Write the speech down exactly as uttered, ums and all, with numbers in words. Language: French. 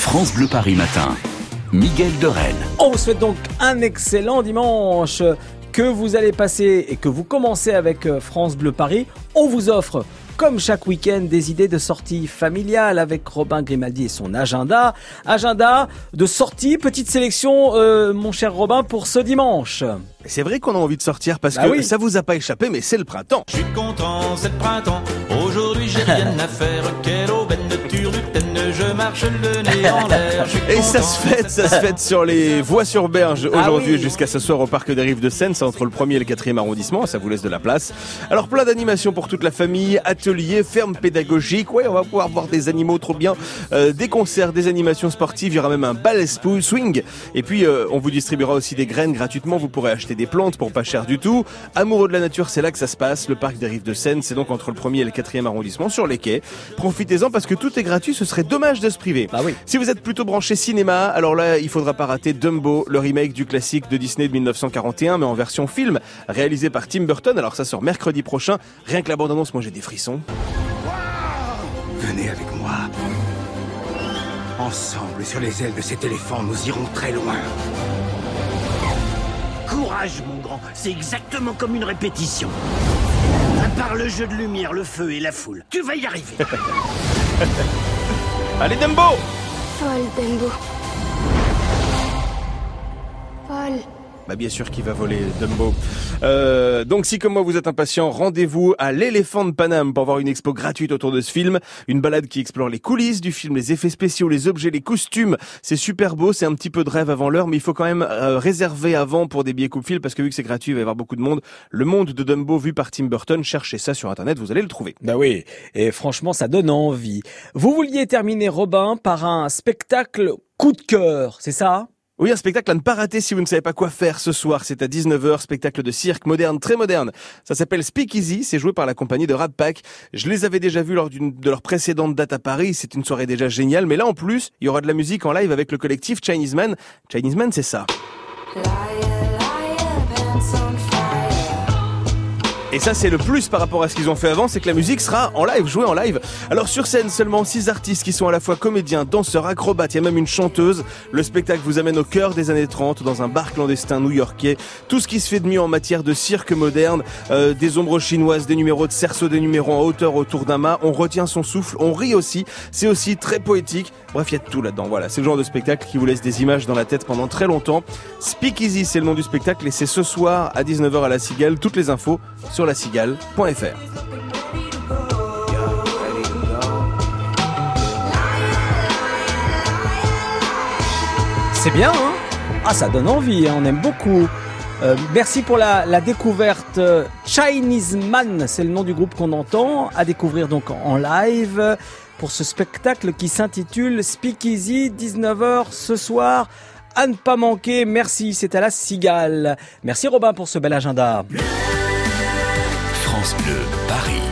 France Bleu Paris Matin. Miguel de Rennes. On vous souhaite donc un excellent dimanche que vous allez passer et que vous commencez avec France Bleu Paris. On vous offre, comme chaque week-end, des idées de sorties familiales avec Robin Grimaldi et son agenda. Agenda de sortie, petite sélection, euh, mon cher Robin, pour ce dimanche. C'est vrai qu'on a envie de sortir parce bah que oui. ça vous a pas échappé, mais c'est le printemps. Je suis content, c'est le printemps. Aujourd'hui, j'ai rien à faire. Quelle aubaine turlupine, je marche le nez en l'air. Et ça se fête, ça se fête sur les voies sur berge aujourd'hui ah oui. jusqu'à ce soir au parc des Rives de Seine. C'est entre le premier et le quatrième arrondissement, ça vous laisse de la place. Alors plein d'animations pour toute la famille, ateliers, fermes pédagogiques. Ouais, on va pouvoir voir des animaux trop bien, euh, des concerts, des animations sportives. Il y aura même un bal swing. Et puis euh, on vous distribuera aussi des graines gratuitement. Vous pourrez acheter des plantes pour pas cher du tout. Amoureux de la nature, c'est là que ça se passe. Le parc des Rives de Seine, c'est donc entre le premier et le quatrième arrondissement sur les quais. Profitez-en parce que tout est gratuit, ce serait dommage de se priver. Bah oui. Si vous êtes plutôt branché cinéma, alors là, il faudra pas rater Dumbo, le remake du classique de Disney de dix-neuf cent quarante et un, mais en version film, réalisé par Tim Burton. Alors ça sort mercredi prochain. Rien que la bande-annonce, moi j'ai des frissons. Venez avec moi. Ensemble, sur les ailes de cet éléphant, nous irons très loin. Courage, mon grand, c'est exactement comme une répétition. À part le jeu de lumière, le feu et la foule, tu vas y arriver. Allez Dumbo! Folle, Dumbo. Folle. Bah bien sûr qu'il va voler Dumbo. Euh, donc si comme moi vous êtes impatient, rendez-vous à l'Éléphant de Paname pour voir une expo gratuite autour de ce film. Une balade qui explore les coulisses du film, les effets spéciaux, les objets, les costumes. C'est super beau, c'est un petit peu de rêve avant l'heure, mais il faut quand même euh, réserver avant pour des billets coupe-fil parce que vu que c'est gratuit, il va y avoir beaucoup de monde. Le monde de Dumbo vu par Tim Burton, cherchez ça sur internet, vous allez le trouver. Bah oui, et franchement ça donne envie. Vous vouliez terminer, Robin, par un spectacle coup de cœur, c'est ça ? Oui, un spectacle à ne pas rater si vous ne savez pas quoi faire ce soir. C'est à dix-neuf heures, spectacle de cirque moderne, très moderne. Ça s'appelle Speak Easy, c'est joué par la compagnie de Rat Pack. Je les avais déjà vus lors d'une de leurs précédentes dates à Paris. C'est une soirée déjà géniale. Mais là, en plus, il y aura de la musique en live avec le collectif Chinese Man. Chinese Man, c'est ça. Et ça, c'est le plus par rapport à ce qu'ils ont fait avant, c'est que la musique sera en live, jouée en live. Alors sur scène, seulement six artistes qui sont à la fois comédiens, danseurs, acrobates, il y a même une chanteuse. Le spectacle vous amène au cœur des années trente, dans un bar clandestin new-yorkais. Tout ce qui se fait de mieux en matière de cirque moderne, euh, des ombres chinoises, des numéros de cerceau, des numéros en hauteur autour d'un mât. On retient son souffle, on rit aussi. C'est aussi très poétique. Bref, il y a de tout là-dedans. Voilà, c'est le genre de spectacle qui vous laisse des images dans la tête pendant très longtemps. Speak Easy, c'est le nom du spectacle et c'est ce soir à dix-neuf heures à la Cigale. Toutes les infos sur la cigale point f r. C'est bien, hein ? Ah, ça donne envie, hein, on aime beaucoup. Euh, merci pour la, la découverte. Chinese Man, c'est le nom du groupe qu'on entend, à découvrir donc en live pour ce spectacle qui s'intitule Speak Easy, dix-neuf heures ce soir. À ne pas manquer, merci, c'est à la Cigale. Merci Robin pour ce bel agenda. France Bleu Paris.